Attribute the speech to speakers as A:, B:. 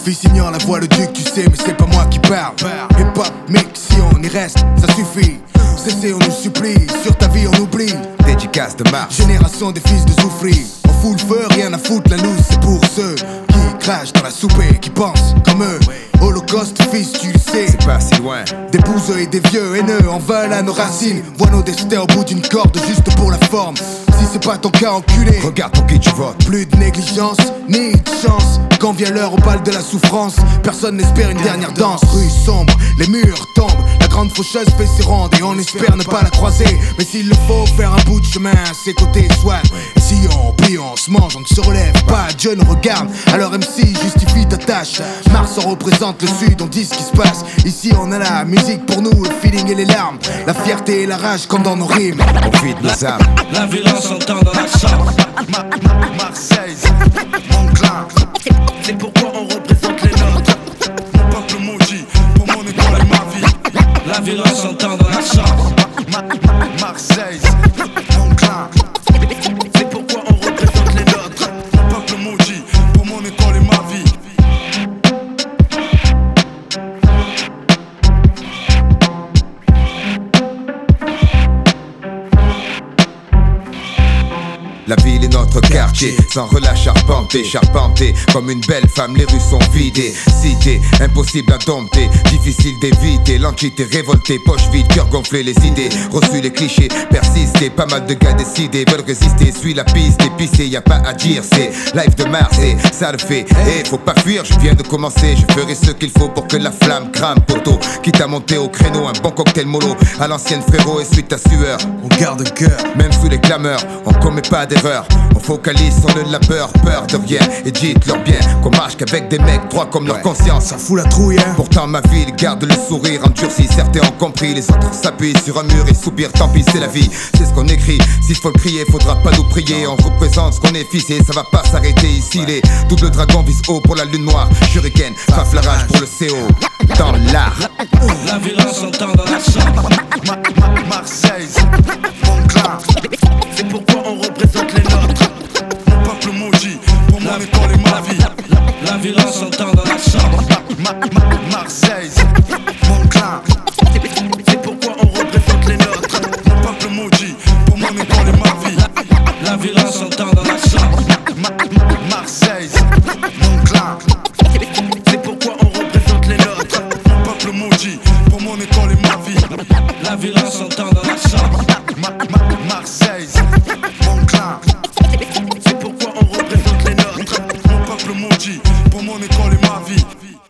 A: fils ignore la voix, le duc, tu sais, mais c'est pas moi qui parle. Hip-hop, mix, si on y reste, ça suffit. Cessez, on nous supplie, sur ta vie on oublie.
B: Dédicace de Mars.
A: Génération des fils de Zoufri. On fout le feu, rien à foutre, la loose c'est pour ceux qui crachent dans la soupe et qui pensent comme eux. Holocauste, fils, tu le sais,
B: c'est pas si loin.
A: Des bouseux et des vieux haineux en veulent à nos racines. Voient nos destins au bout d'une corde juste pour la forme. Si c'est pas ton cas, enculé,
B: regarde pour qui tu votes.
A: Plus de négligence, ni de chance. Quand vient l'heure au bal de la souffrance, personne n'espère une dernière danse. Rue sombre, les murs tombent, la grande faucheuse fait ses rondes et on espère ne pas la croiser. Mais s'il le faut, faire un bout de chemin à ses côtés soit. Et si on plie, on se mange, on ne se relève pas, Dieu nous regarde. Alors MC, justifie ta tâche. Mars en représente le sud, on dit ce qui se passe. Ici on a la musique pour nous, le feeling et les larmes. La fierté et la rage comme dans nos rimes.
B: On vide nos âmes.
C: La violence s'entend dans la chambre.
D: Marseille, mon clan. C'est pourquoi on représente les nôtres. Mon peuple maudit, pour mon école et ma vie.
C: La violence s'entend dans la chambre.
D: Marseille, mon clan. C'est pourquoi on représente les nôtres. Mon peuple maudit, pour mon école et ma vie.
B: La ville est notre quartier, sans relâche charpenté comme une belle femme, les rues sont vidées. Cité, impossible à dompter, difficile d'éviter. L'entité révoltée, poche vide, cœur gonflé, les idées reçues, les clichés persistés. Pas mal de gars décidés veulent résister, suis la piste, épicée, y a pas à dire, c'est live de Mars et ça le fait. Eh, faut pas fuir, je viens de commencer, je ferai ce qu'il faut pour que la flamme crame, poteau. Quitte à monter au créneau, un bon cocktail mollo à l'ancienne frérot, essuie ta sueur.
A: On garde un cœur,
B: même sous les clameurs, on commet pas d'erreur. On focalise sur le labeur, peur de rien. Et dites-leur bien qu'on marche qu'avec des mecs droits comme leur conscience.
A: Ça fout la trouille, hein.
B: Pourtant ma ville garde le sourire endurci. Certains ont compris, les autres s'appuient sur un mur et soupirent. Tant pis, c'est la vie, c'est ce qu'on écrit. S'il faut le crier, faudra pas nous prier. On représente ce qu'on est fils et ça va pas s'arrêter ici. Les doubles dragons visent haut pour la lune noire. Shuriken, faf la rage pour le CO. Dans l'art.
C: La violence s'entend dans la chambre.
D: Marseille, mon clan. C'est pourquoi on représente les nôtres. Mon peuple maudit, pour mon école et ma vie.
C: La violence s'entend dans la chambre.
D: Marseille, mon clan. C'est pourquoi on représente les nôtres. Mon peuple maudit, pour mon école et ma vie.
C: La violence s'entend dans la chambre.
D: Marseille, mon clan. C'est pourquoi on représente les nôtres. Mon peuple maudit, pour mon école et ma vie.
C: La violence s'entend dans la chambre.
D: Marseille, mon clan. C'est pourquoi on représente les nôtres. Mon peuple maudit, pour mon école et ma vie.